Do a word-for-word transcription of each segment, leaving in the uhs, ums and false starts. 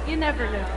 You never know.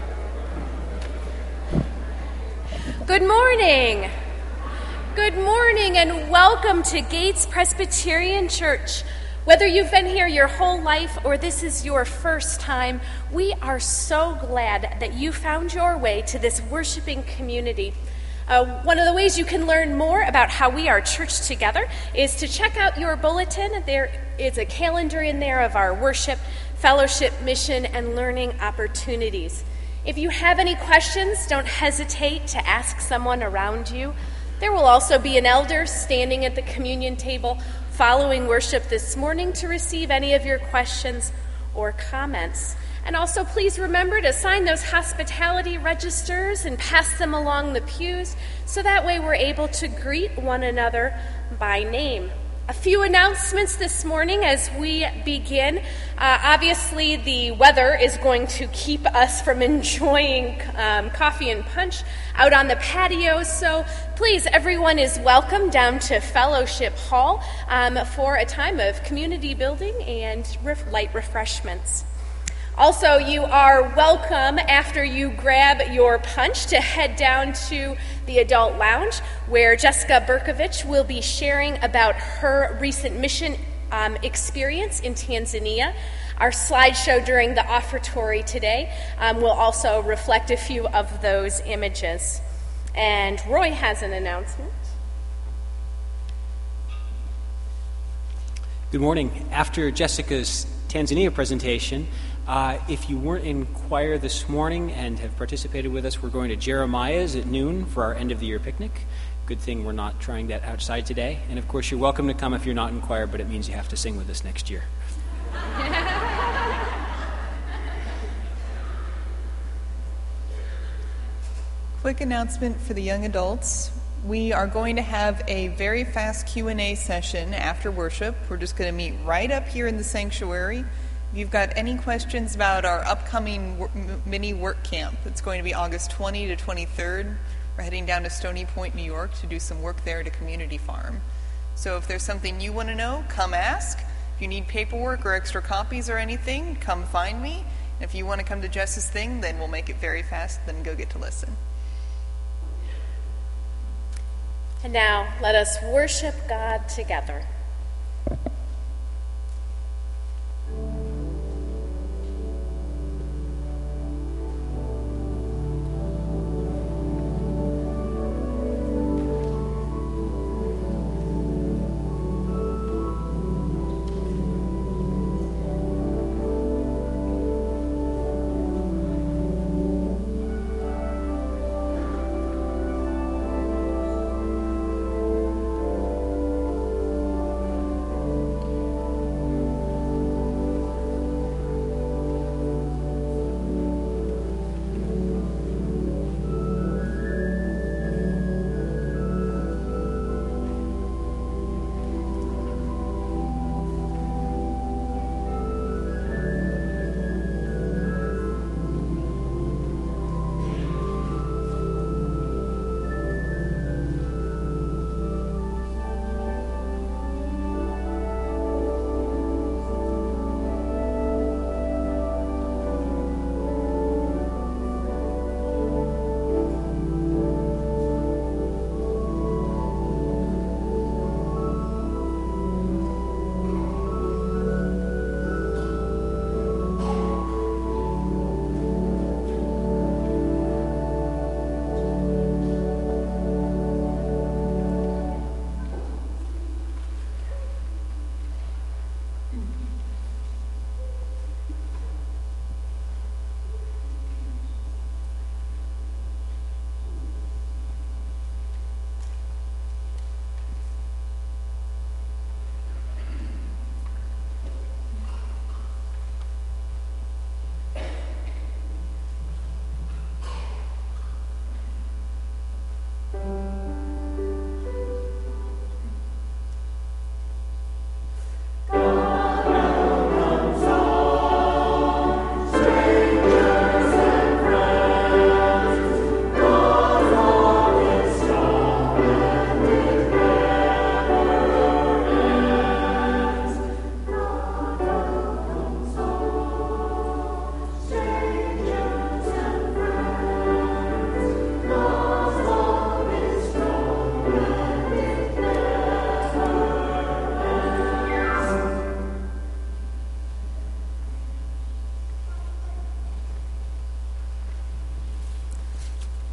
Good morning. Good morning and welcome to Gates Presbyterian Church. Whether you've been here your whole life or this is your first time, we are so glad that you found your way to this worshiping community. Uh, one of the ways you can learn more about how we are church together is to check out your bulletin. There is a calendar in there of our worship, fellowship, mission, and learning opportunities. If you have any questions, don't hesitate to ask someone around you. There will also be an elder standing at the communion table following worship this morning to receive any of your questions or comments. And also please remember to sign those hospitality registers and pass them along the pews so that way we're able to greet one another by name. A few announcements this morning as we begin. Uh, obviously, the weather is going to keep us from enjoying um, coffee and punch out on the patio, so please, everyone is welcome down to Fellowship Hall um, for a time of community building and ref- light refreshments. Also, you are welcome after you grab your punch to head down to the adult lounge where Jessica Berkovich will be sharing about her recent mission um, experience in Tanzania. Our slideshow during the offertory today um, will also reflect a few of those images. And Roy has an announcement. Good morning. After Jessica's Tanzania presentation, Uh, if you weren't in choir this morning and have participated with us, we're going to Jeremiah's at noon for our end-of-the-year picnic. Good thing we're not trying that outside today. And, of course, you're welcome to come if you're not in choir, but it means you have to sing with us next year. Quick announcement for the young adults. We are going to have a very fast Q and A session after worship. We're just going to meet right up here in the sanctuary. If you've got any questions about our upcoming wor- mini work camp, it's going to be August twentieth to twenty-third. We're heading down to Stony Point, New York to do some work there at a community farm. So if there's something you want to know, come ask. If you need paperwork or extra copies or anything, come find me. And if you want to come to Jess's thing, then we'll make it very fast, then go get to listen. And now, let us worship God together.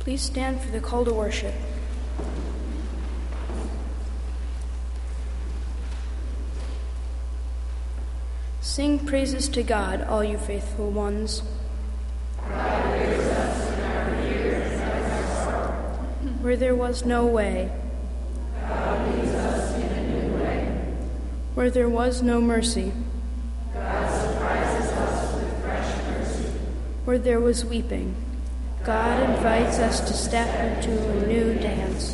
Please stand for the call to worship. Sing praises to God, all you faithful ones. God hears us in our ears and our heart. Where there was no way. God leads us in a new way. Where there was no mercy. God surprises us with fresh mercy. Where there was weeping. God invites us to step into a new dance.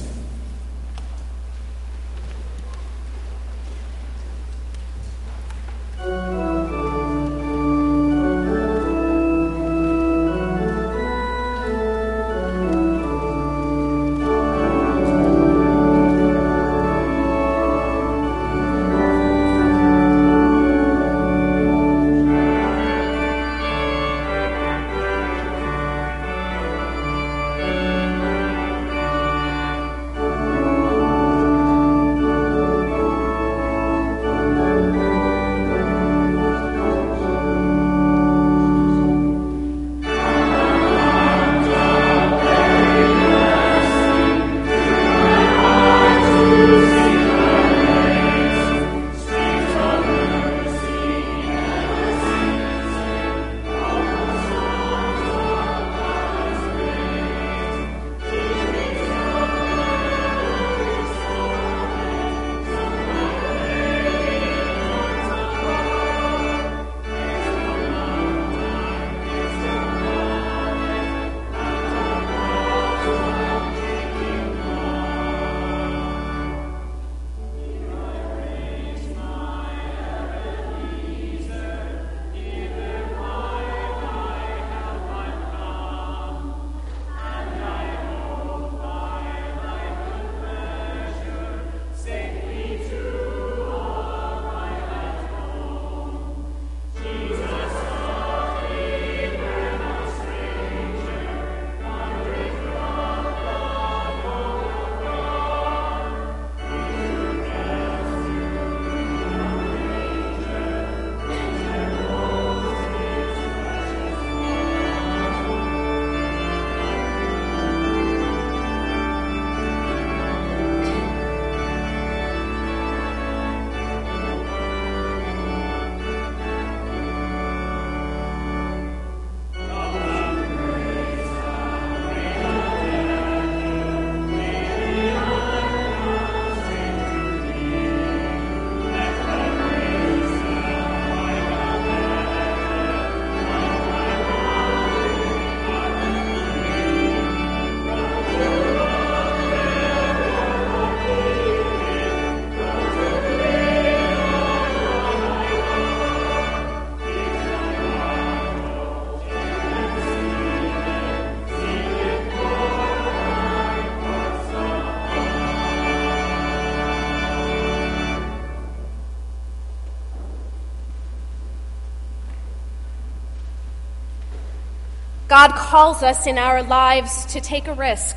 God calls us in our lives to take a risk,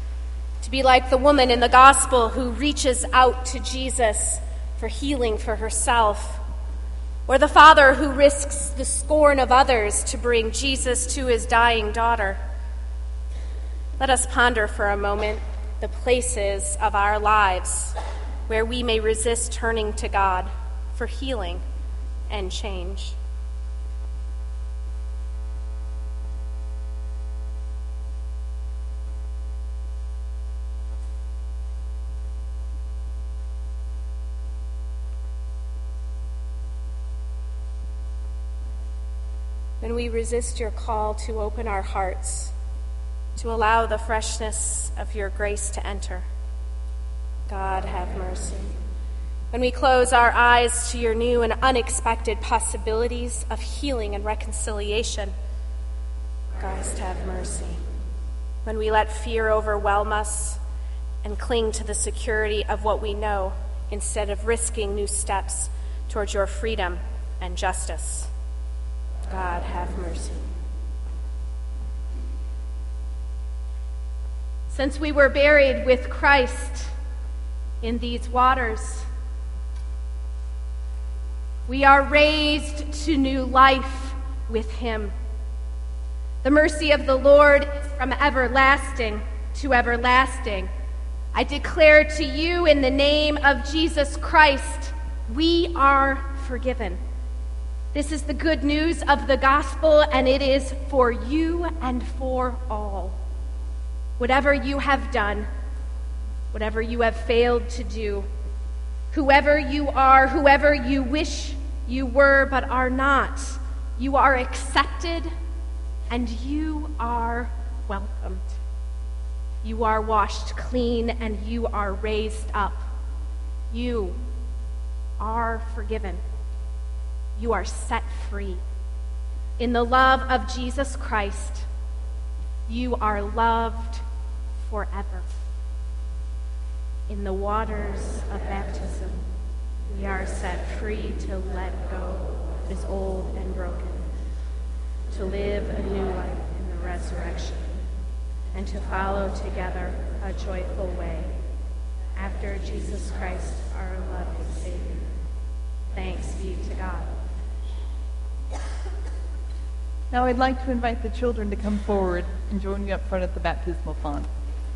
to be like the woman in the gospel who reaches out to Jesus for healing for herself, or the father who risks the scorn of others to bring Jesus to his dying daughter. Let us ponder for a moment the places of our lives where we may resist turning to God for healing and change. When we resist your call to open our hearts, to allow the freshness of your grace to enter, God, have mercy. When we close our eyes to your new and unexpected possibilities of healing and reconciliation, Christ, have mercy. When we let fear overwhelm us and cling to the security of what we know instead of risking new steps towards your freedom and justice, God, have mercy. Since we were buried with Christ in these waters, we are raised to new life with him. The mercy of the Lord is from everlasting to everlasting. I declare to you in the name of Jesus Christ, we are forgiven. This is the good news of the gospel, and it is for you and for all. Whatever you have done, whatever you have failed to do, whoever you are, whoever you wish you were but are not, you are accepted and you are welcomed. You are washed clean and you are raised up. You are forgiven. You are set free. In the love of Jesus Christ, you are loved forever. In the waters of baptism, we are set free to let go what is old and broken, to live a new life in the resurrection, and to follow together a joyful way after Jesus Christ, our loving Savior. Thanks be to God. Now I'd like to invite the children to come forward and join me up front at the baptismal font.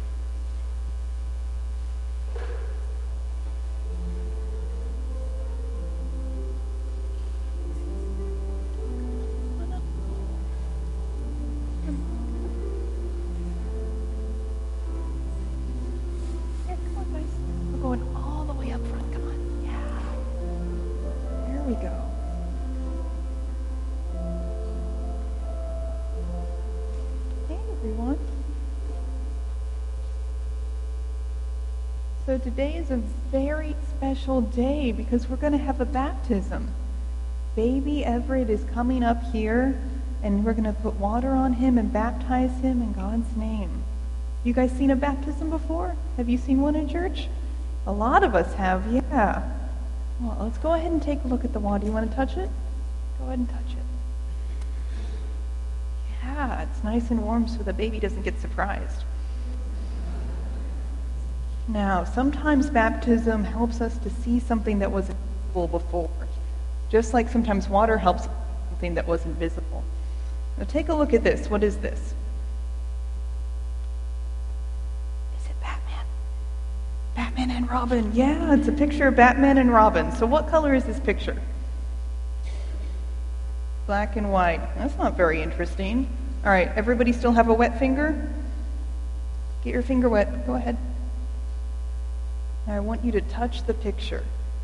So today is a very special day because we're going to have a baptism. Baby Everett is coming up here, and we're going to put water on him and baptize him in God's name. You guys seen a baptism before? Have you seen one in church? A lot of us have, yeah. Well, let's go ahead and take a look at the water. You want to touch it? Go ahead and touch it. Yeah, it's nice and warm so the baby doesn't get surprised. Now, sometimes baptism helps us to see something that wasn't visible before, just like sometimes water helps us see something that wasn't visible. Now take a look at this. What is this? Is it Batman? Batman and Robin. Yeah, it's a picture of Batman and Robin. So what color is this picture? Black and white. That's not very interesting. All right, everybody still have a wet finger? Get your finger wet. Go ahead. Now I want you to touch the picture.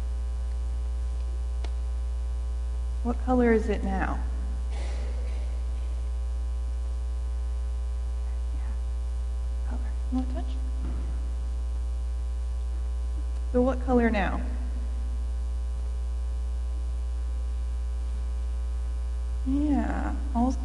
What color is it now? Yeah. Color. You want to touch? So what color now? Yeah. Also,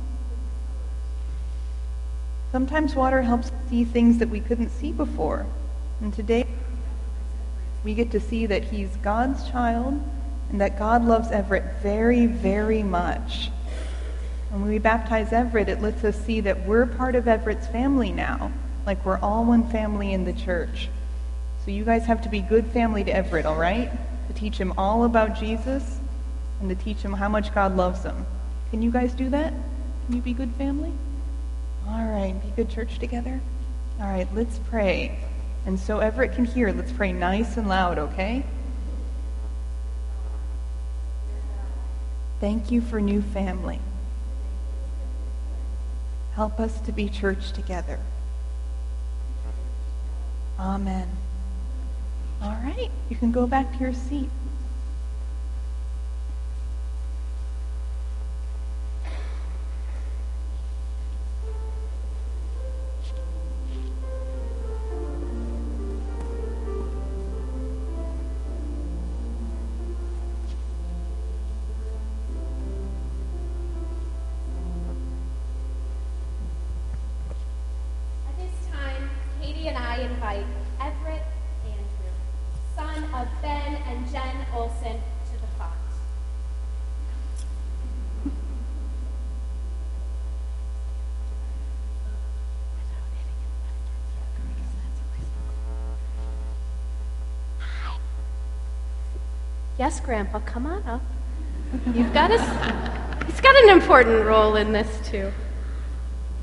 sometimes water helps us see things that we couldn't see before. And today we get to see that he's God's child and that God loves Everett very, very much. When we baptize Everett, it lets us see that we're part of Everett's family now, like we're all one family in the church. So you guys have to be good family to Everett, all right? To teach him all about Jesus and to teach him how much God loves him. Can you guys do that? Can you be good family? All right, be good church together? All right, let's pray. And so Everett can hear, let's pray nice and loud, okay? Thank you for new family. Help us to be church together. Amen. All right, you can go back to your seat. Yes, Grandpa, come on up. You've got a, he's got an important role in this, too.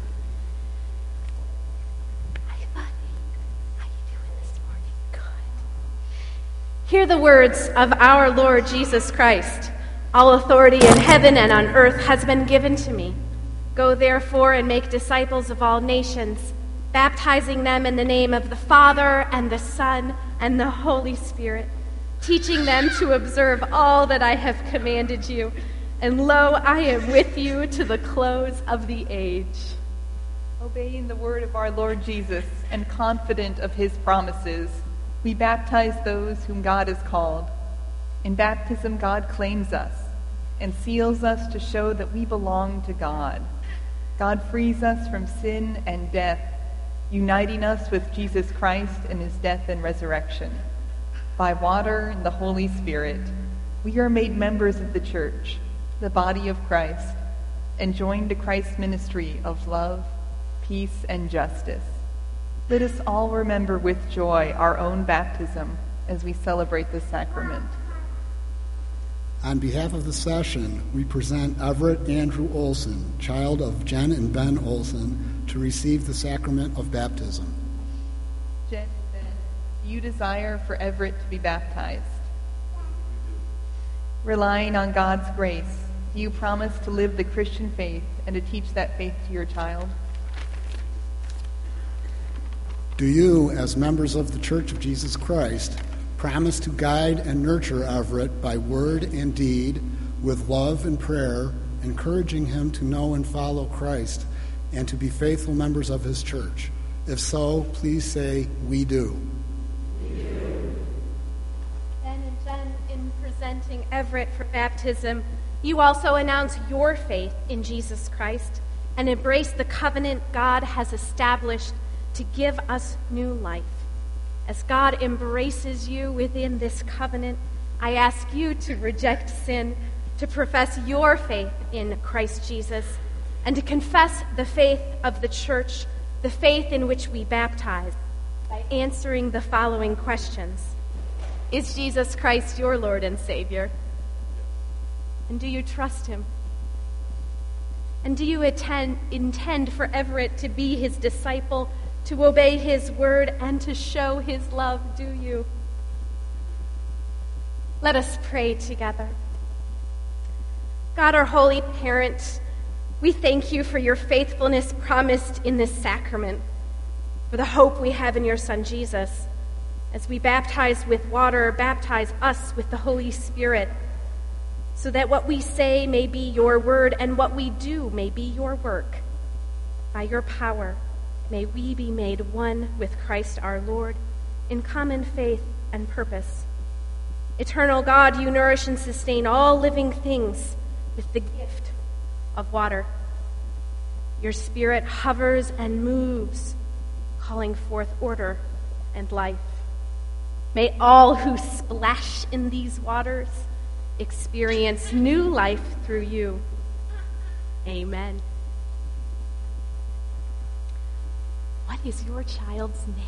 Hear the words of our Lord Jesus Christ. All authority in heaven and on earth has been given to me. Go therefore and make disciples of all nations, baptizing them in the name of the Father and the Son and the Holy Spirit, teaching them to observe all that I have commanded you. And lo, I am with you to the close of the age. Obeying the word of our Lord Jesus and confident of his promises, we baptize those whom God has called. In baptism, God claims us and seals us to show that we belong to God. God frees us from sin and death, uniting us with Jesus Christ in his death and resurrection. By water and the Holy Spirit, we are made members of the church, the body of Christ, and joined to Christ's ministry of love, peace, and justice. Let us all remember with joy our own baptism as we celebrate this sacrament. On behalf of the session, we present Everett Andrew Olson, child of Jen and Ben Olson, to receive the sacrament of baptism. Jen and Ben, do you desire for Everett to be baptized? Relying on God's grace, do you promise to live the Christian faith and to teach that faith to your child? Do you, as members of the Church of Jesus Christ, promise to guide and nurture Everett by word and deed with love and prayer, encouraging him to know and follow Christ and to be faithful members of his church? If so, please say, "We do." We do. Ben and Jen, in presenting Everett for baptism, you also announce your faith in Jesus Christ and embrace the covenant God has established to give us new life. As God embraces you within this covenant, I ask you to reject sin, to profess your faith in Christ Jesus, and to confess the faith of the church, the faith in which we baptize, by answering the following questions. Is Jesus Christ your Lord and Savior? And do you trust him? And do you attend, intend for Everett to be his disciple, to obey his word, and to show his love? Do you? Let us pray together. God, our holy parent, we thank you for your faithfulness promised in this sacrament, for the hope we have in your Son, Jesus. As we baptize with water, baptize us with the Holy Spirit, so that what we say may be your word and what we do may be your work. By your power, may we be made one with Christ our Lord in common faith and purpose. Eternal God, you nourish and sustain all living things with the gift of water. Your Spirit hovers and moves, calling forth order and life. May all who splash in these waters experience new life through you. Amen. What is your child's name?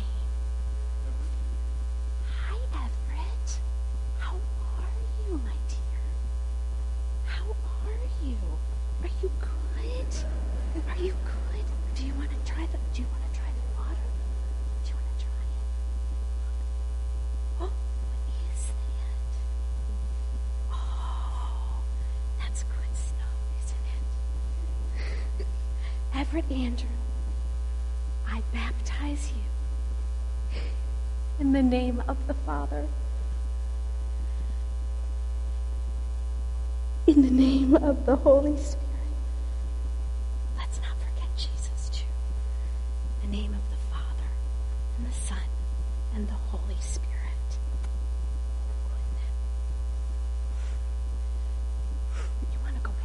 Hi, Everett. How are you, my dear? How are you? Are you good? Are you good? Do you want to try the do you want to try the water? Do you want to try it? Oh, what is that? Oh, that's good stuff, isn't it? Everett Andrew, I baptize you in the name of the Father, in the name of the Holy Spirit. Let's not forget Jesus, too. In the name of the Father, and the Son, and the Holy Spirit. You want to go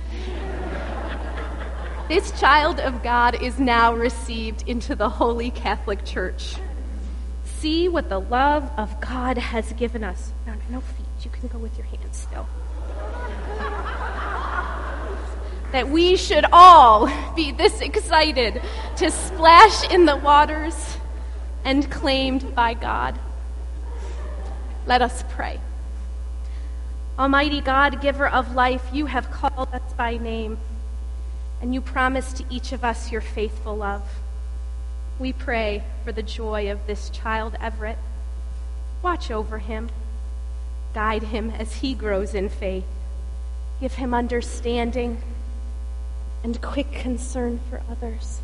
back? This child of God is now received into the Holy Catholic Church. See what the love of God has given us. No, no, no feet. You can go with your hands still. That we should all be this excited to splash in the waters and claimed by God. Let us pray. Almighty God, giver of life, you have called us by name, and you promise to each of us your faithful love. We pray for the joy of this child, Everett. Watch over him, guide him as he grows in faith. Give him understanding and quick concern for others.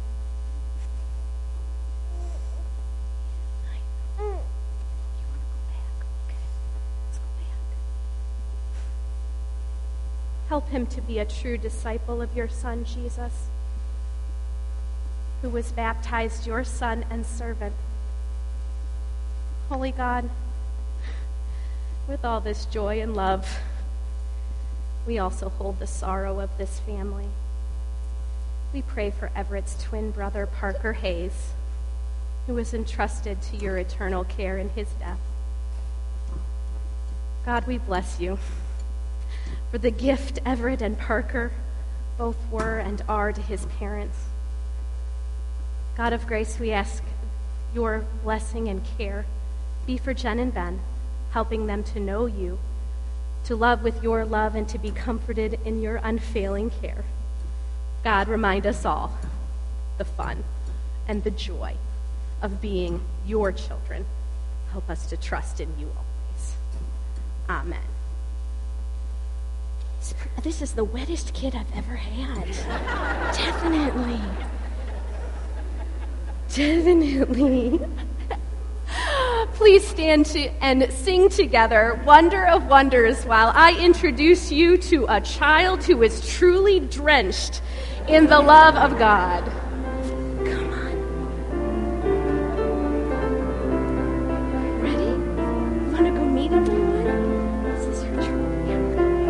Help him to be a true disciple of your Son, Jesus, who was baptized your Son and servant. Holy God, with all this joy and love, we also hold the sorrow of this family. We pray for Everett's twin brother, Parker Hayes, who was entrusted to your eternal care in his death. God, we bless you for the gift Everett and Parker both were and are to his parents. God of grace, we ask your blessing and care be for Jen and Ben, helping them to know you, to love with your love, and to be comforted in your unfailing care. God, remind us all the fun and the joy of being your children. Help us to trust in you always. Amen. This is the wettest kid I've ever had. Definitely. Definitely. Please stand to and sing together Wonder of Wonders while I introduce you to a child who is truly drenched in the love of God. Come on. Ready? You want to go meet everyone? This is her true family.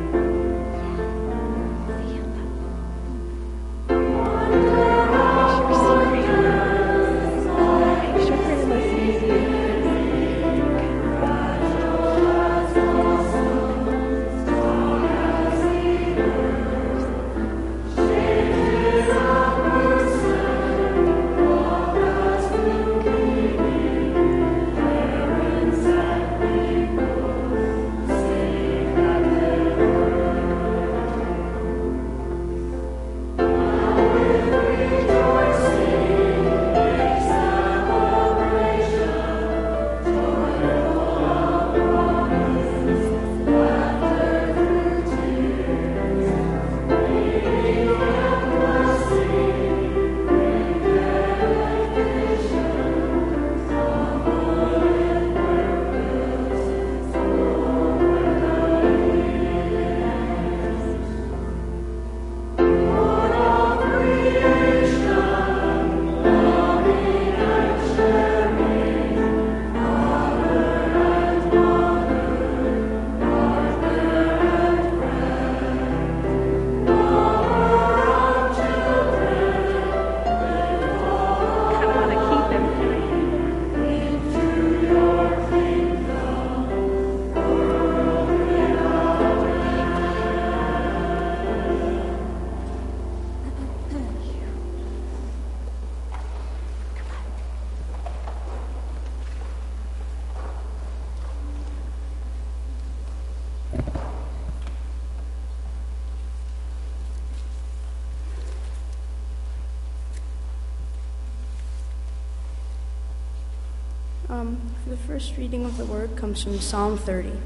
Um, the first reading of the word comes from Psalm thirty.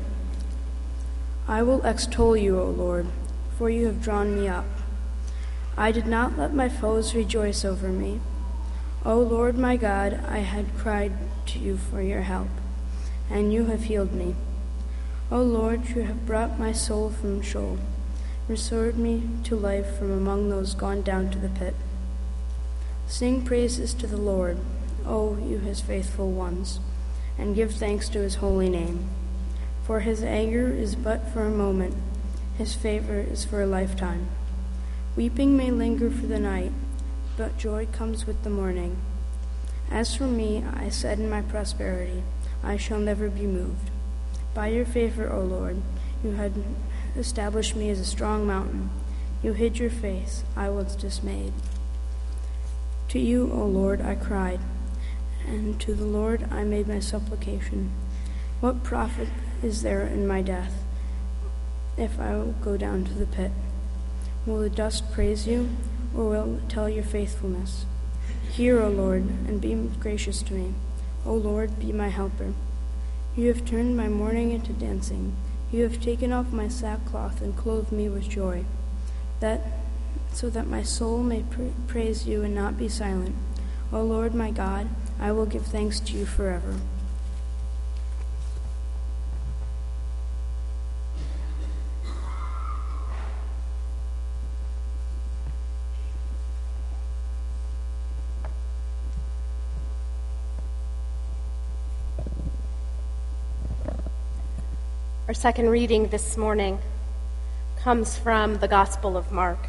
I will extol you, O Lord, for you have drawn me up. I did not let my foes rejoice over me. O Lord my God, I had cried to you for your help, and you have healed me. O Lord, you have brought my soul from Sheol, restored me to life from among those gone down to the pit. Sing praises to the Lord, O you his faithful ones, and give thanks to his holy name. For his anger is but for a moment, his favor is for a lifetime. Weeping may linger for the night, but joy comes with the morning. As for me, I said in my prosperity, I shall never be moved. By your favor, O Lord, you had established me as a strong mountain. You hid your face, I was dismayed. To you, O Lord, I cried, and to the Lord I made my supplication. What profit is there in my death, if I will go down to the pit? Will the dust praise you, or will it tell your faithfulness? Hear, O Lord, and be gracious to me. O Lord, be my helper. You have turned my mourning into dancing. You have taken off my sackcloth and clothed me with joy, that so that my soul may pra- praise you and not be silent. O Lord my God, I will give thanks to you forever. Our second reading this morning comes from the Gospel of Mark.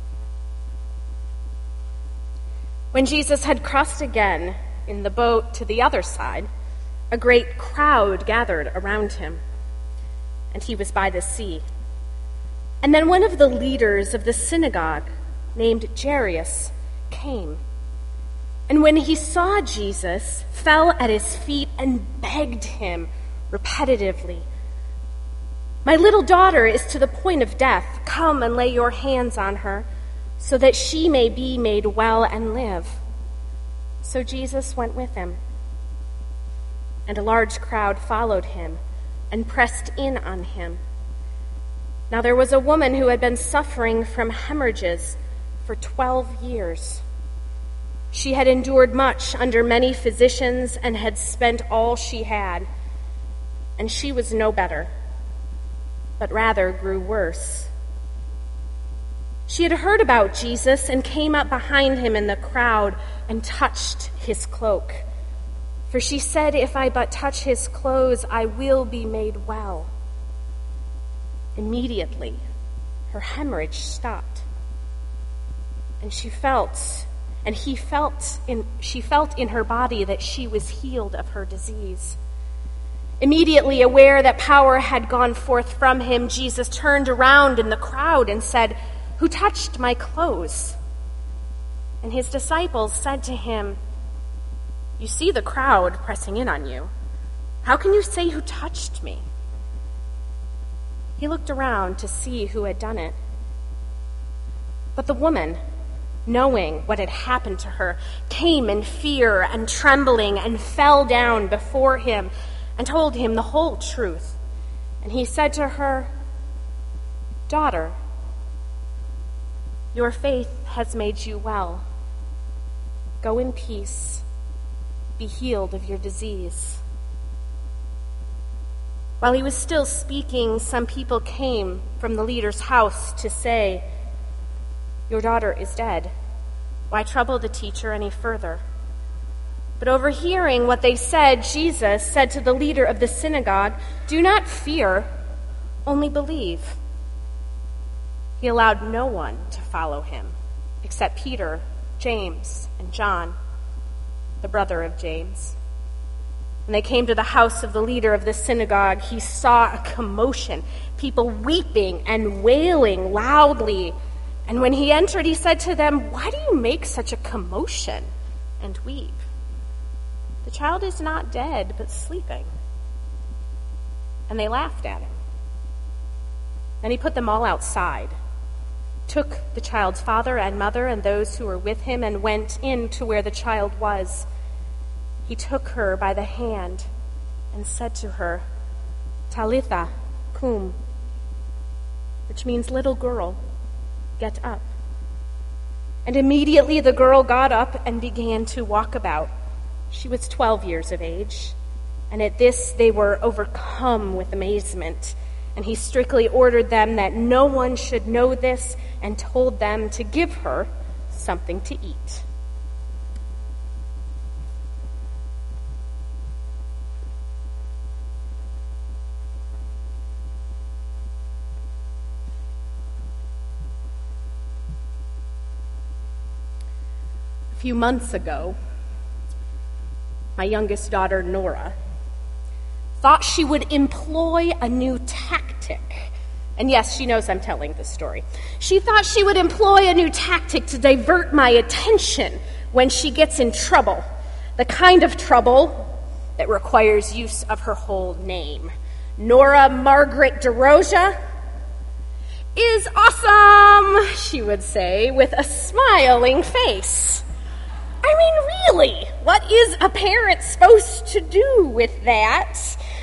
When Jesus had crossed again in the boat to the other side, a great crowd gathered around him, and he was by the sea. And then one of the leaders of the synagogue, named Jairus, came. And when he saw Jesus, fell at his feet and begged him repetitively, "My little daughter is to the point of death. Come and lay your hands on her, so that she may be made well and live." So Jesus went with him. And a large crowd followed him and pressed in on him. Now there was a woman who had been suffering from hemorrhages for twelve years. She had endured much under many physicians and had spent all she had, and she was no better, but rather grew worse. She had heard about Jesus and came up behind him in the crowd and touched his cloak. For she said, "If I but touch his clothes, I will be made well." Immediately, her hemorrhage stopped, and she felt, and he felt in, she felt in her body that she was healed of her disease. Immediately aware that power had gone forth from him, Jesus turned around in the crowd and said, "Who touched my clothes?" And his disciples said to him, "You see the crowd pressing in on you. How can you say, 'Who touched me?'" He looked around to see who had done it. But the woman, knowing what had happened to her, came in fear and trembling and fell down before him and told him the whole truth. And he said to her, "Daughter, your faith has made you well. Go in peace. Be healed of your disease." While he was still speaking, some people came from the leader's house to say, "Your daughter is dead. Why trouble the teacher any further?" But overhearing what they said, Jesus said to the leader of the synagogue, "Do not fear, only believe." He allowed no one to follow him except Peter, James, and John, the brother of James. When they came to the house of the leader of the synagogue, he saw a commotion, people weeping and wailing loudly. And when he entered, he said to them, "Why do you make such a commotion and weep? The child is not dead, but sleeping." And they laughed at him. Then he put them all outside, took the child's father and mother and those who were with him, and went in to where the child was. He took her by the hand and said to her, "Talitha cum," which means, "Little girl, get up." And immediately the girl got up and began to walk about. She was twelve years of age, and at this they were overcome with amazement. And he strictly ordered them that no one should know this, and told them to give her something to eat. A few months ago, my youngest daughter, Nora, thought she would employ a new tactic. And yes, she knows I'm telling this story. She thought she would employ a new tactic to divert my attention when she gets in trouble. The kind of trouble that requires use of her whole name. Nora Margaret DeRosa is awesome, she would say, with a smiling face. I mean, really, what is a parent supposed to do with that?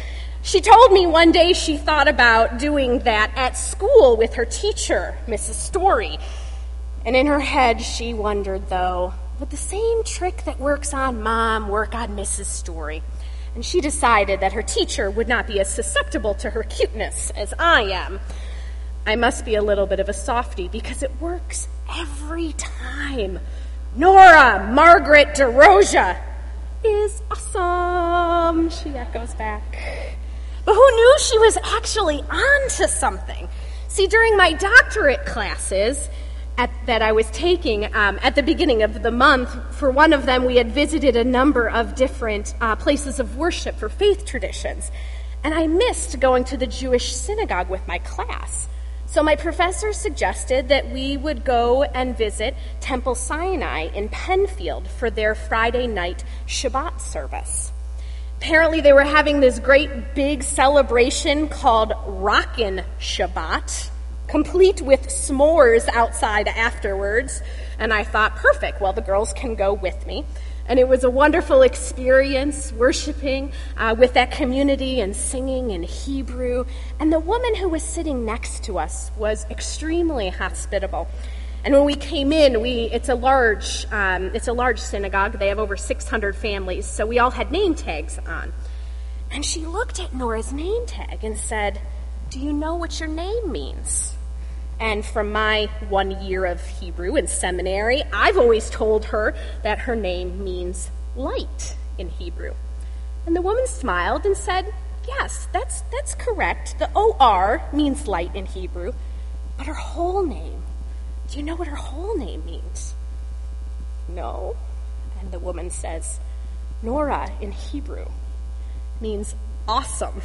She told me one day she thought about doing that at school with her teacher, Missus Story. And in her head, she wondered, though, would the same trick that works on Mom work on Missus Story? And she decided that her teacher would not be as susceptible to her cuteness as I am. I must be a little bit of a softie because it works every time. Nora Margaret DeRosia is awesome, she echoes back. But who knew she was actually on to something? See, during my doctorate classes at, that I was taking um, at the beginning of the month, for one of them we had visited a number of different uh, places of worship for faith traditions. And I missed going to the Jewish synagogue with my class. So my professor suggested that we would go and visit Temple Sinai in Penfield for their Friday night Shabbat service. Apparently they were having this great big celebration called Rockin' Shabbat, complete with s'mores outside afterwards. And I thought, perfect, well, the girls can go with me. And it was a wonderful experience worshiping uh, with that community and singing in Hebrew. And the woman who was sitting next to us was extremely hospitable. And when we came in, we it's a large um, it's a large synagogue. They have over six hundred families, so we all had name tags on. And she looked at Nora's name tag and said, "Do you know what your name means?" And from my one year of Hebrew in seminary, I've always told her that her name means light in Hebrew. And the woman smiled and said, "Yes, that's that's correct. The O R means light in Hebrew, but her whole name, do you know what her whole name means?" "No." And the woman says, "Nora in Hebrew means awesome."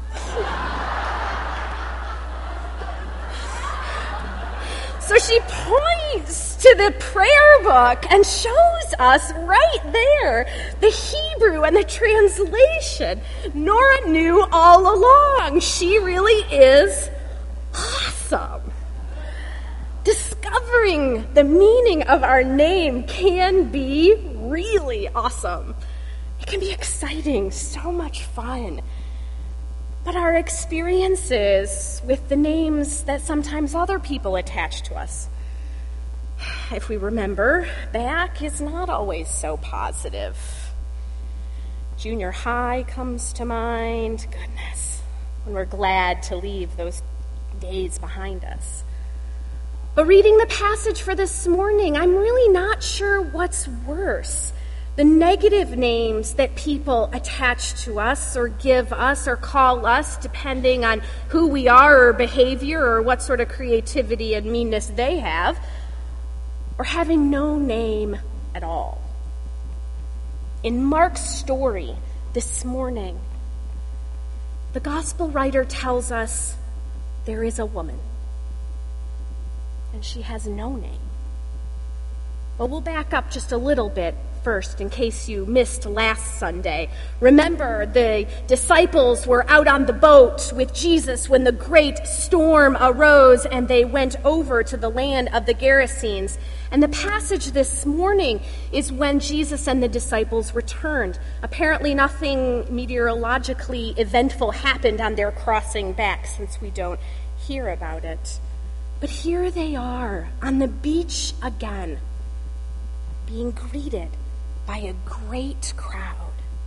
So she points to the prayer book and shows us right there the Hebrew and the translation. Nora knew all along. She really is awesome. Discovering the meaning of our name can be really awesome. It can be exciting, so much fun. But our experiences with the names that sometimes other people attach to us, if we remember back, is not always so positive. Junior high comes to mind. Goodness, when we're glad to leave those days behind us. But reading the passage for this morning, I'm really not sure what's worse. The negative names that people attach to us or give us or call us, depending on who we are or behavior or what sort of creativity and meanness they have, or having no name at all. In Mark's story this morning, the gospel writer tells us there is a woman, and she has no name. But we'll back up just a little bit first, in case you missed last Sunday. Remember, the disciples were out on the boat with Jesus when the great storm arose, and they went over to the land of the Gerasenes. And the passage this morning is when Jesus and the disciples returned. Apparently nothing meteorologically eventful happened on their crossing back, since we don't hear about it. But here they are on the beach again, being greeted by a great crowd.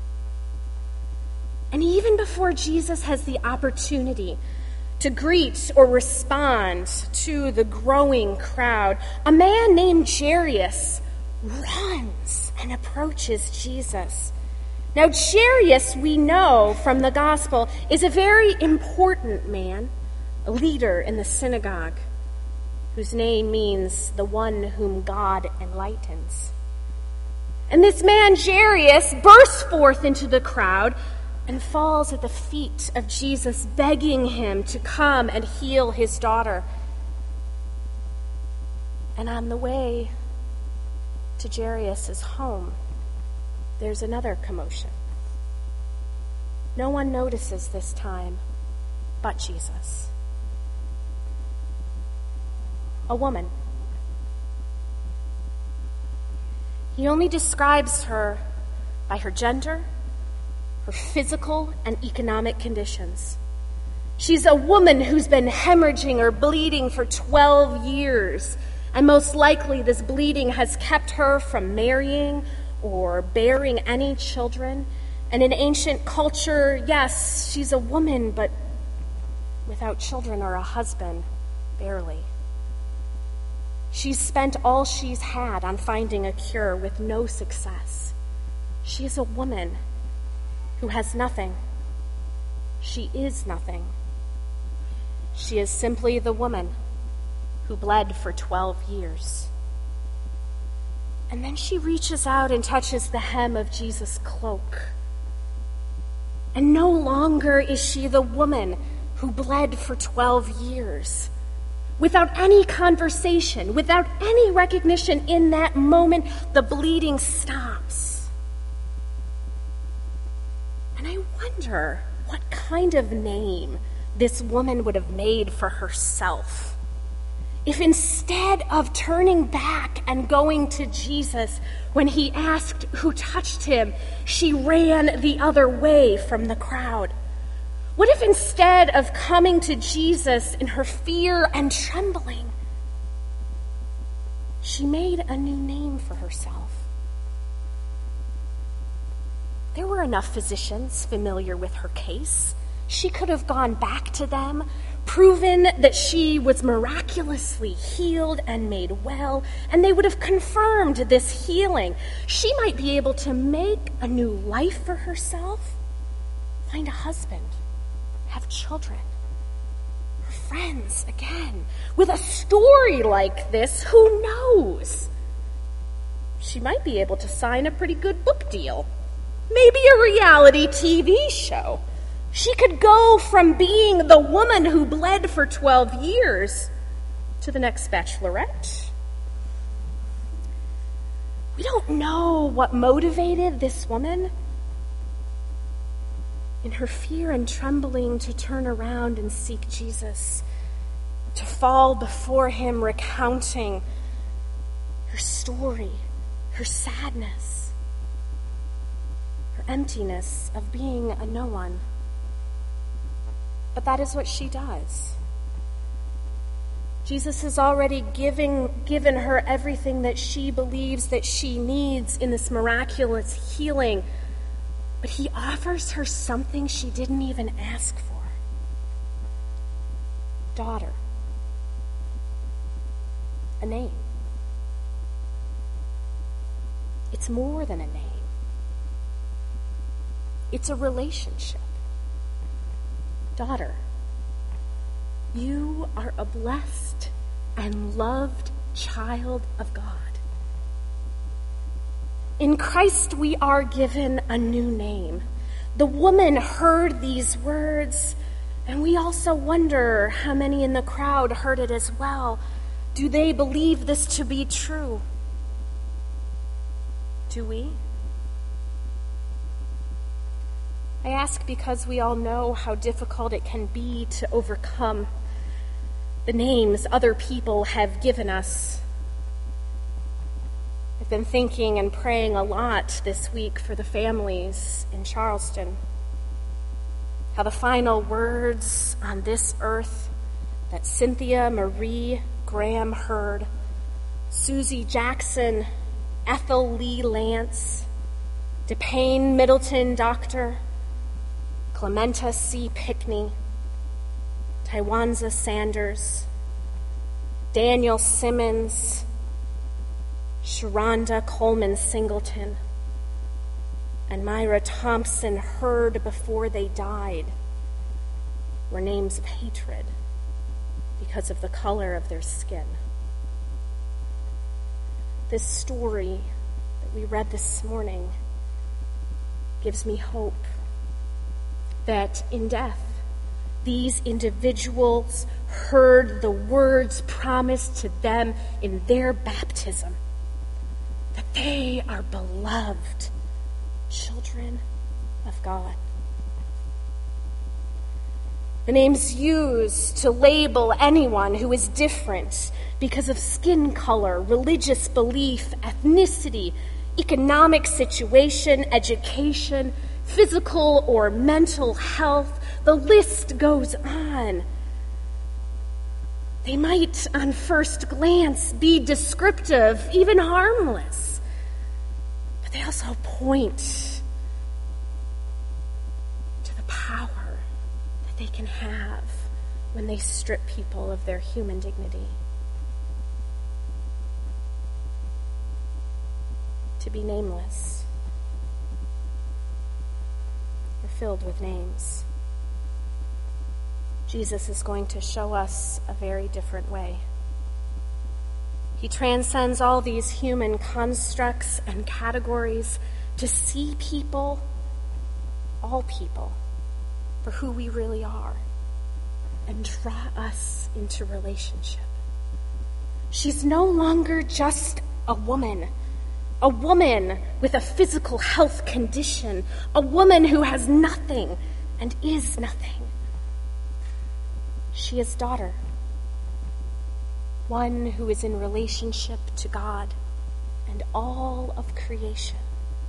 And even before Jesus has the opportunity to greet or respond to the growing crowd, a man named Jairus runs and approaches Jesus. Now, Jairus, we know from the gospel, is a very important man, a leader in the synagogue, whose name means the one whom God enlightens. And this man, Jairus, bursts forth into the crowd and falls at the feet of Jesus, begging him to come and heal his daughter. And on the way to Jairus' home, there's another commotion. No one notices this time but Jesus. A woman. He only describes her by her gender, her physical and economic conditions. She's a woman who's been hemorrhaging or bleeding for twelve years, and most likely this bleeding has kept her from marrying or bearing any children. And in ancient culture, yes, she's a woman, but without children or a husband, barely. She's spent all she's had on finding a cure with no success. She is a woman who has nothing. She is nothing. She is simply the woman who bled for twelve years. And then she reaches out and touches the hem of Jesus' cloak. And no longer is she the woman who bled for twelve years. Without any conversation, without any recognition in that moment, the bleeding stops. And I wonder what kind of name this woman would have made for herself if instead of turning back and going to Jesus when he asked who touched him, she ran the other way from the crowd. What if instead of coming to Jesus in her fear and trembling, she made a new name for herself? There were enough physicians familiar with her case. She could have gone back to them, proven that she was miraculously healed and made well, and they would have confirmed this healing. She might be able to make a new life for herself, find a husband, have children, her friends again. With a story like this, who knows? She might be able to sign a pretty good book deal, maybe a reality T V show. She could go from being the woman who bled for twelve years to the next Bachelorette. We don't know what motivated this woman in her fear and trembling to turn around and seek Jesus, to fall before him recounting her story, her sadness, her emptiness of being a no one. But that is what she does. Jesus has already given, given her everything that she believes that she needs in this miraculous healing, but he offers her something she didn't even ask for. Daughter. A name. It's more than a name. It's a relationship. Daughter, you are a blessed and loved child of God. In Christ we are given a new name. The woman heard these words, and we also wonder how many in the crowd heard it as well. Do they believe this to be true? Do we? I ask because we all know how difficult it can be to overcome the names other people have given us. I've been thinking and praying a lot this week for the families in Charleston. How the final words on this earth that Cynthia Marie Graham heard, Susie Jackson, Ethel Lee Lance, DePayne Middleton Doctor, Clementa C. Pickney, Tywanza Sanders, Daniel Simmons, Sharonda Coleman Singleton, and Myra Thompson heard before they died were names of hatred because of the color of their skin. This story that we read this morning gives me hope that in death, these individuals heard the words promised to them in their baptism, that they are beloved children of God. The names used to label anyone who is different because of skin color, religious belief, ethnicity, economic situation, education, physical or mental health. The list goes on. They might, on first glance, be descriptive, even harmless, but they also point to the power that they can have when they strip people of their human dignity. To be nameless or filled with names. Jesus is going to show us a very different way. He transcends all these human constructs and categories to see people, all people, for who we really are, and draw us into relationship. She's no longer just a woman, a woman with a physical health condition, a woman who has nothing and is nothing. She is daughter, one who is in relationship to God and all of creation.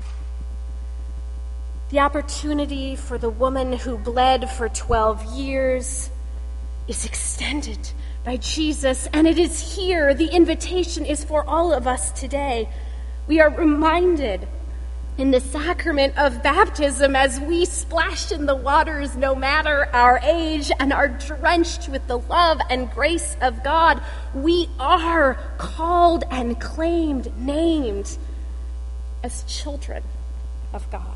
The opportunity for the woman who bled for twelve years is extended by Jesus, and it is here. The invitation is for all of us today. We are reminded in the sacrament of baptism as we splash in the waters, no matter our age, and are drenched with the love and grace of God, we are called and claimed, named as children of God.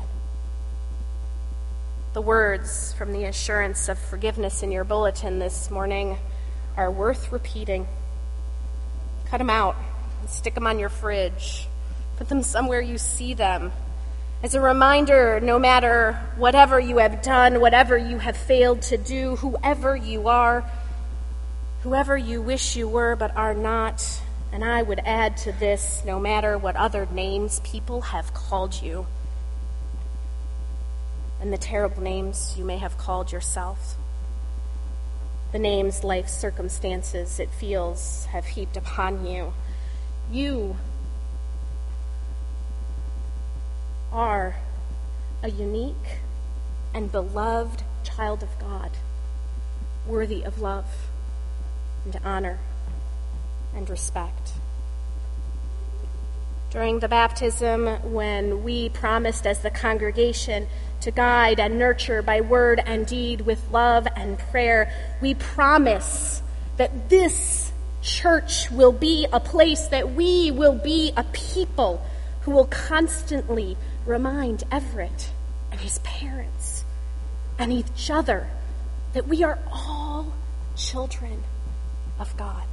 The words from the assurance of forgiveness in your bulletin this morning are worth repeating. Cut them out and stick them on your fridge. Put them somewhere you see them. As a reminder, no matter whatever you have done, whatever you have failed to do, whoever you are, whoever you wish you were but are not, and I would add to this, no matter what other names people have called you, and the terrible names you may have called yourself, the names life circumstances it feels have heaped upon you, you are a unique and beloved child of God, worthy of love and honor and respect. During the baptism, when we promised as the congregation to guide and nurture by word and deed with love and prayer, we promise that this church will be a place, that we will be a people who will constantly remind Everett and his parents and each other that we are all children of God.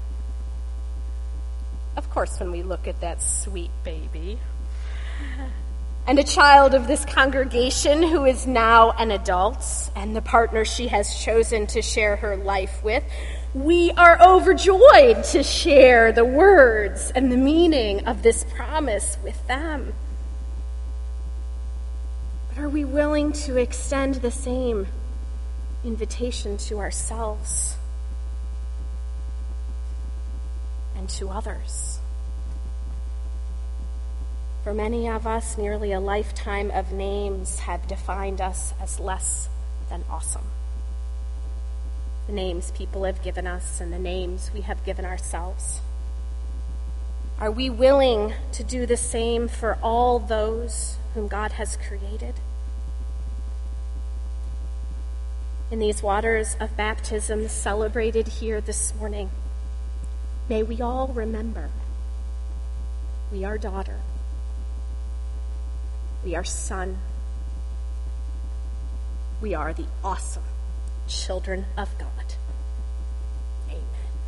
Of course, when we look at that sweet baby and a child of this congregation who is now an adult and the partner she has chosen to share her life with, we are overjoyed to share the words and the meaning of this promise with them. But are we willing to extend the same invitation to ourselves and to others? For many of us, nearly a lifetime of names have defined us as less than awesome. The names people have given us and the names we have given ourselves. Are we willing to do the same for all those whom God has created? In these waters of baptism celebrated here this morning, may we all remember we are daughter, we are son, we are the awesome children of God. Amen.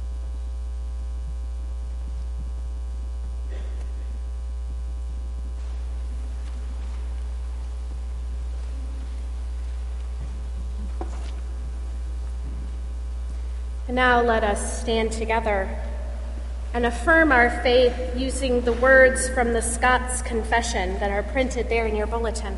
And now let us stand together and affirm our faith using the words from the Scots Confession that are printed there in your bulletin.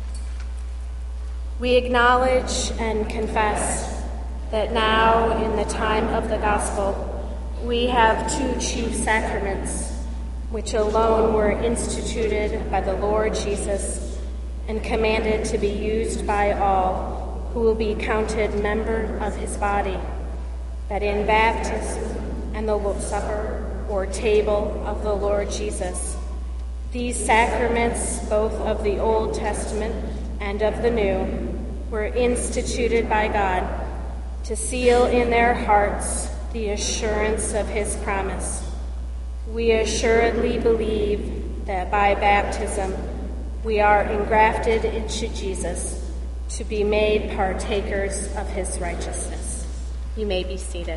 We acknowledge and confess that now, in the time of the gospel, we have two chief sacraments, which alone were instituted by the Lord Jesus, and commanded to be used by all who will be counted member of his body, that in baptism and the Lord's Supper or table of the Lord Jesus, these sacraments, both of the Old Testament and of the New, were instituted by God to seal in their hearts the assurance of his promise. We assuredly believe that by baptism we are engrafted into Jesus to be made partakers of his righteousness. You may be seated.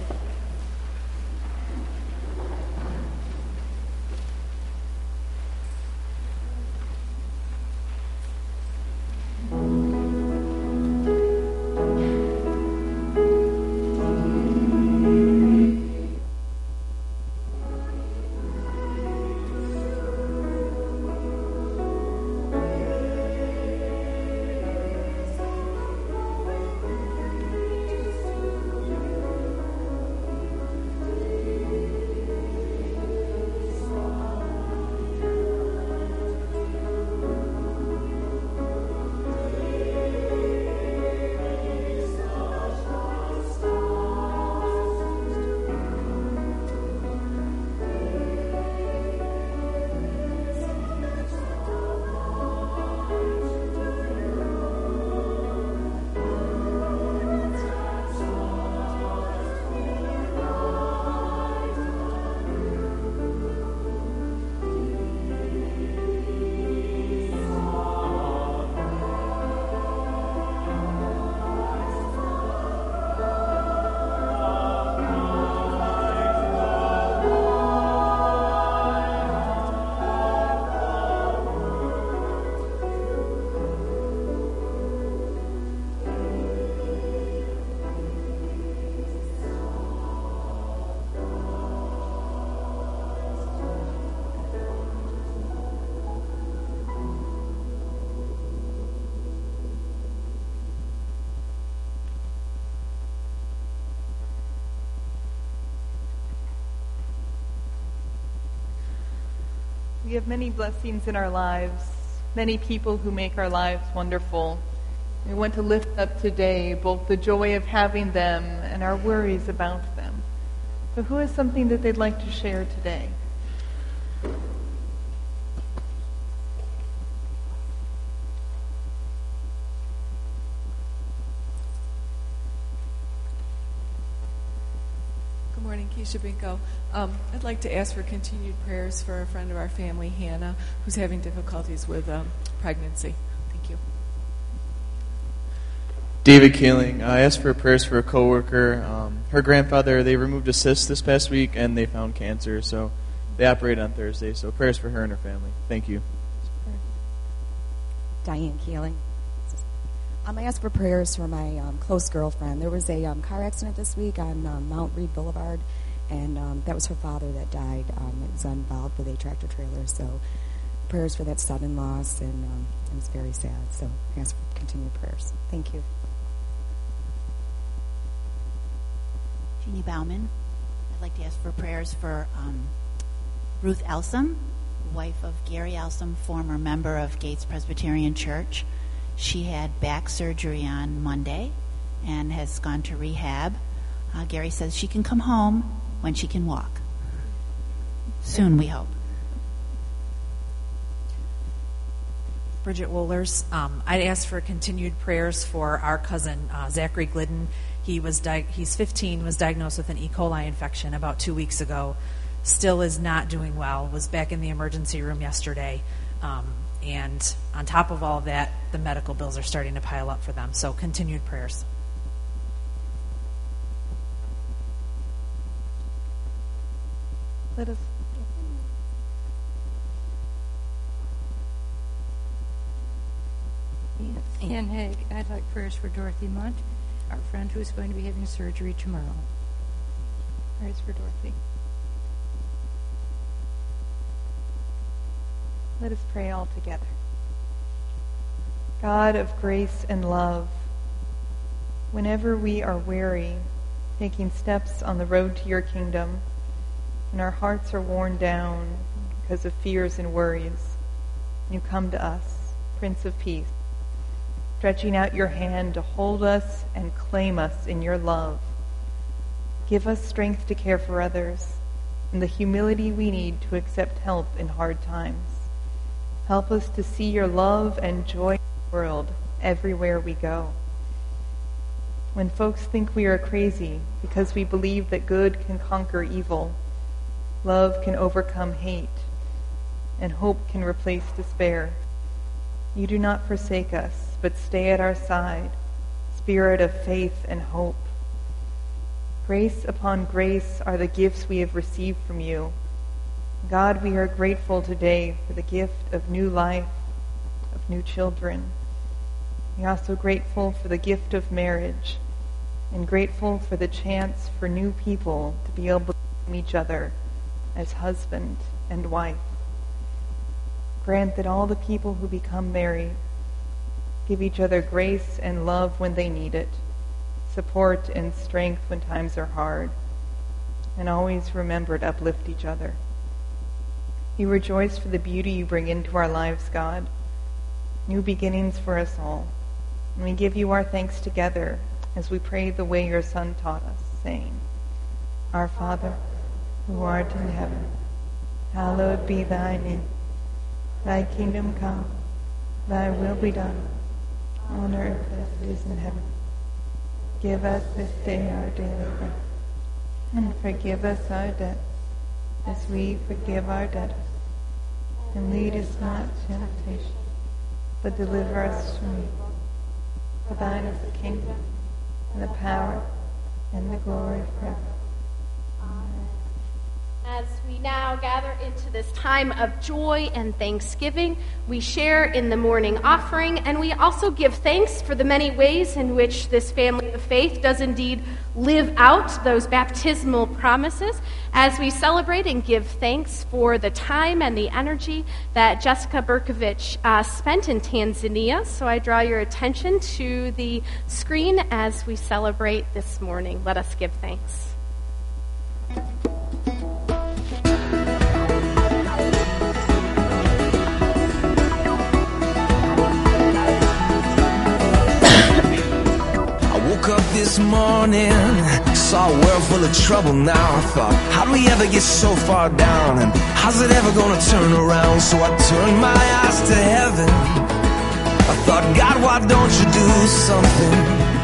We have many blessings in our lives, many people who make our lives wonderful. We want to lift up today both the joy of having them and our worries about them. So who has something that they'd like to share today? Keisha Binko. Um, I'd like to ask for continued prayers for a friend of our family, Hannah, who's having difficulties with um, pregnancy. Thank you. David Keeling. I asked for prayers for a coworker. Um, her grandfather, they removed a cyst this past week, and they found cancer, so they operated on Thursday. So prayers for her and her family. Thank you. Diane Keeling. Um, I asked for prayers for my um, close girlfriend. There was a um, car accident this week on um, Mount Reed Boulevard, and um, that was her father that died. Um, it was involved with a tractor trailer, so prayers for that sudden loss, and um, it was very sad. So I ask for continued prayers. Thank you. Jeannie Bauman. I'd like to ask for prayers for um, Ruth Elsom, wife of Gary Elsom, former member of Gates Presbyterian Church. She had back surgery on Monday and has gone to rehab. Uh, Gary says she can come home when she can walk. Soon, we hope. Bridget Wohlers. Um, I'd ask for continued prayers for our cousin, uh, Zachary Glidden. He was di- he's fifteen, was diagnosed with an E. coli infection about two weeks ago. Still is not doing well, was back in the emergency room yesterday. Um, And on top of all of that, the medical bills are starting to pile up for them. So continued prayers. Let us. Ann Haig, I'd like prayers for Dorothy Munt, our friend who is going to be having surgery tomorrow. Prayers for Dorothy. Let us pray all together. God of grace and love, whenever we are weary, taking steps on the road to your kingdom, and our hearts are worn down because of fears and worries, you come to us, Prince of Peace. stretching out your hand to hold us and claim us in your love. Give us strength to care for others and the humility we need to accept help in hard times. Help us to see your love and joy in the world everywhere we go. When folks think we are crazy because we believe that good can conquer evil, love can overcome hate, and hope can replace despair, you do not forsake us, but stay at our side, Spirit of faith and hope. Grace upon grace are the gifts we have received from you. God, we are grateful today for the gift of new life, of new children. We are also grateful for the gift of marriage, and grateful for the chance for new people to be able to name each other as husband and wife. Grant that all the people who become married give each other grace and love when they need it, support and strength when times are hard, and always remember to uplift each other. We rejoice for the beauty you bring into our lives, God, new beginnings for us all. And we give you our thanks together as we pray the way your Son taught us, saying, Our Father, who art in heaven, hallowed be thy name. Thy kingdom come, thy will be done, on earth as it is in heaven. Give us this day our daily bread, and forgive us our debt, as we forgive our debtors. And lead us not into temptation, but deliver us from evil. For thine is the kingdom, and the power, and the glory forever. As we now gather into this time of joy and thanksgiving, we share in the morning offering, and we also give thanks for the many ways in which this family of faith does indeed live out those baptismal promises as we celebrate and give thanks for the time and the energy that Jessica Berkovich uh, spent in Tanzania. So I draw your attention to the screen as we celebrate this morning. Let us give thanks. Woke up this morning, saw a world full of trouble now. I thought, how'd we ever get so far down? And how's it ever gonna turn around? So I turned my eyes to heaven. I thought, God, why don't you do something?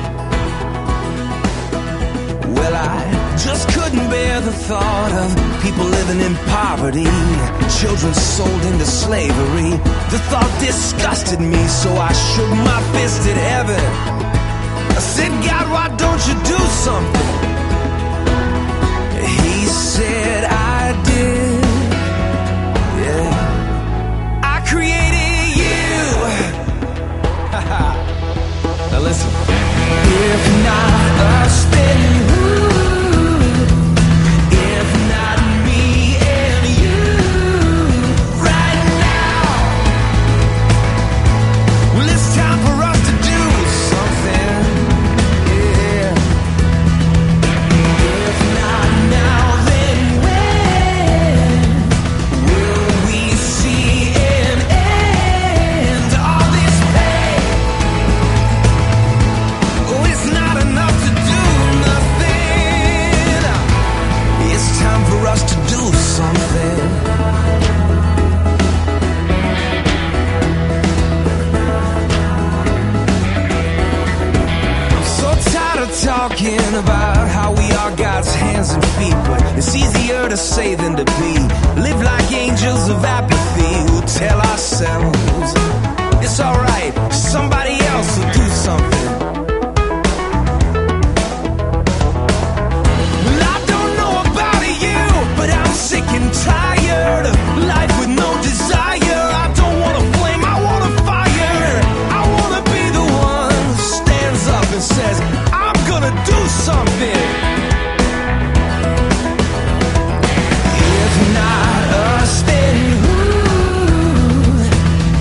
Well, I just couldn't bear the thought of people living in poverty, children sold into slavery. The thought disgusted me, so I shook my fist at heaven. I said, God, why don't you do something? He said, I did. Yeah. I created you. Now listen. If not us, then who? If not me and you, right now. Well, it's time for us to do something. Talking about how we are God's hands and feet, but it's easier to say than to be. Live like angels of apathy who tell ourselves it's alright, somebody else will do something. Well, I don't know about you, but I'm sick and tired of life with no desire. I don't want to flame, I want to fire. I want to be the one who stands up and says, gonna do something. If not us, then who?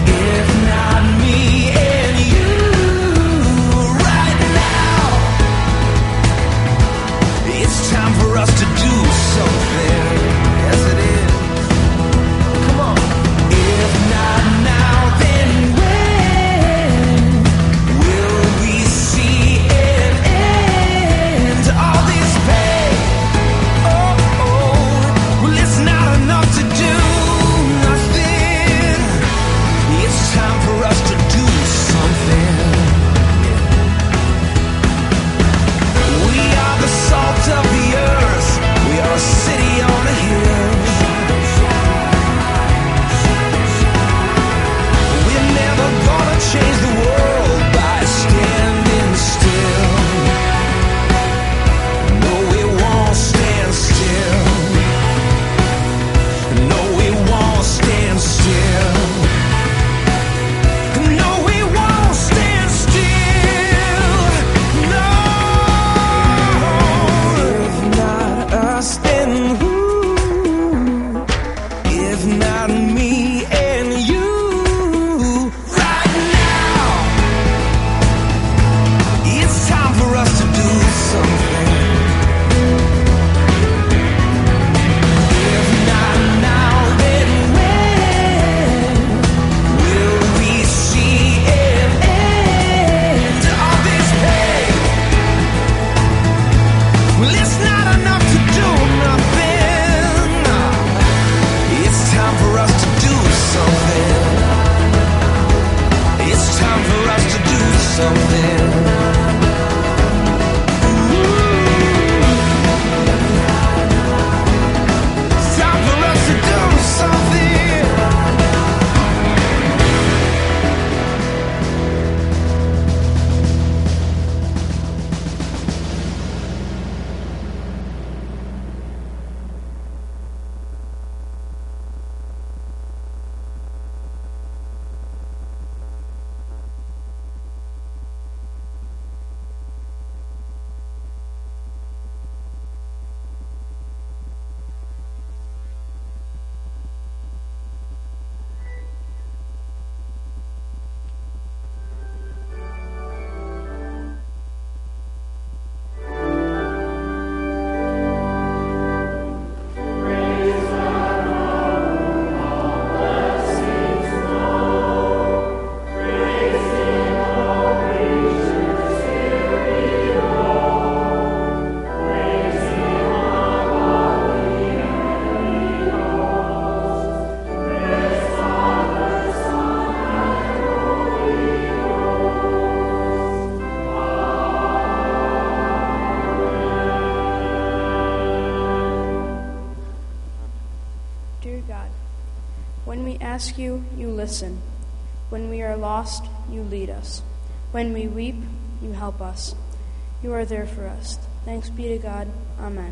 ask you, you listen. When we are lost, you lead us. When we weep, you help us. You are there for us. Thanks be to God. Amen.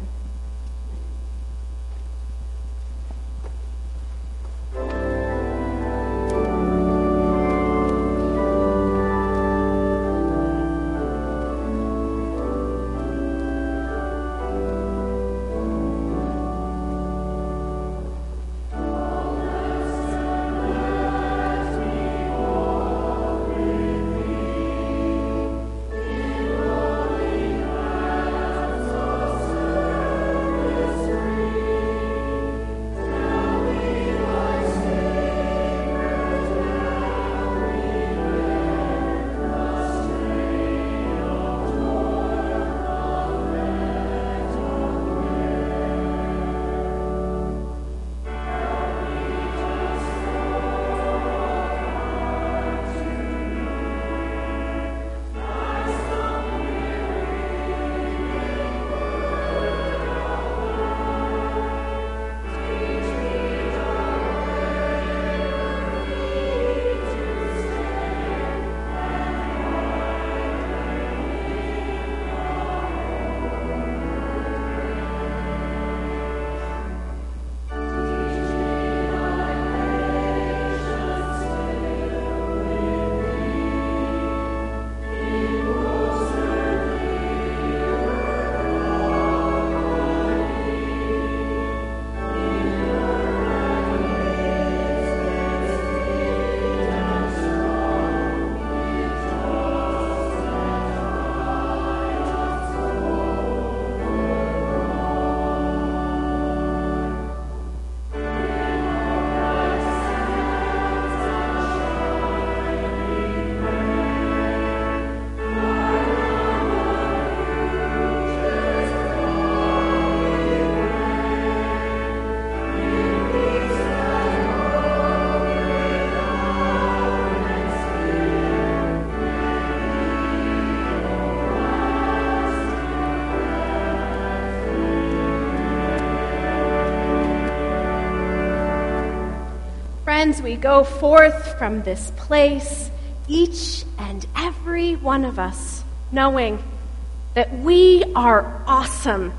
Friends, we go forth from this place, each and every one of us, knowing that we are awesome,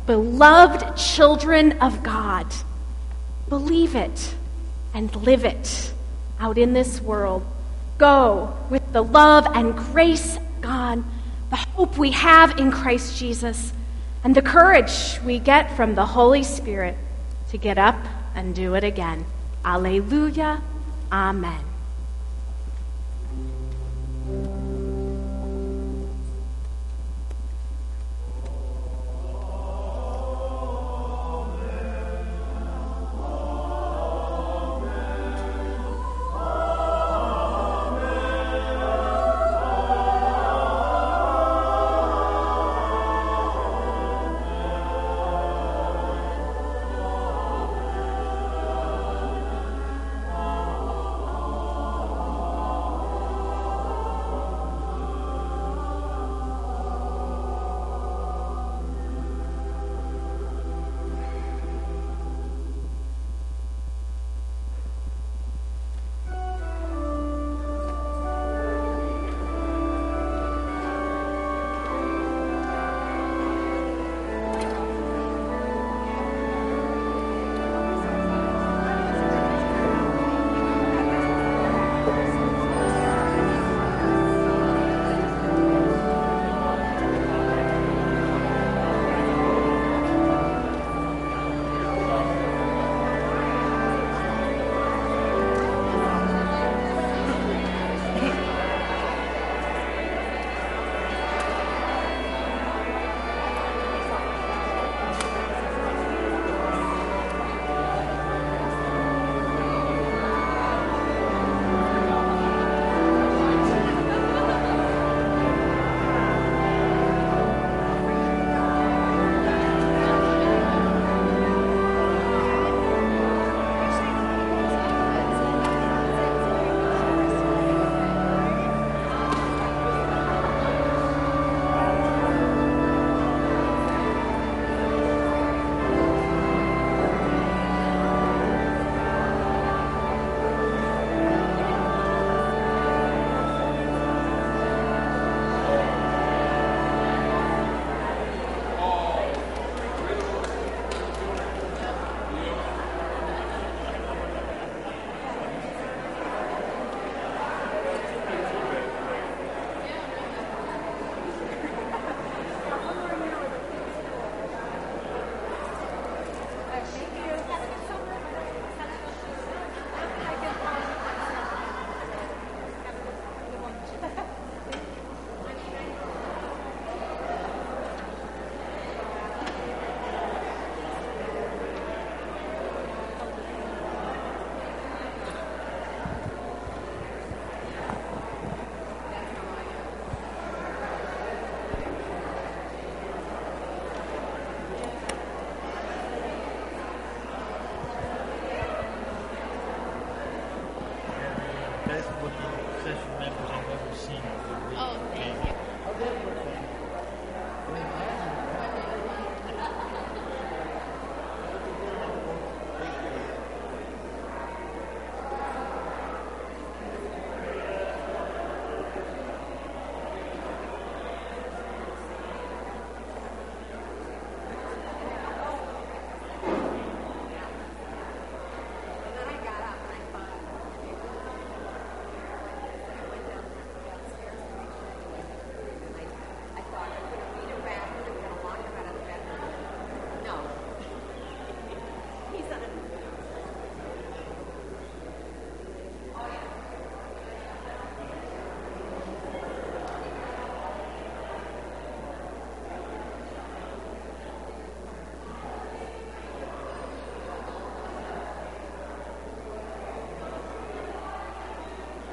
beloved children of God. Believe it and live it out in this world. Go with the love and grace of God, the hope we have in Christ Jesus, and the courage we get from the Holy Spirit to get up and do it again. Alleluia. Amen. best looking session members I've ever seen. Oh, thank you.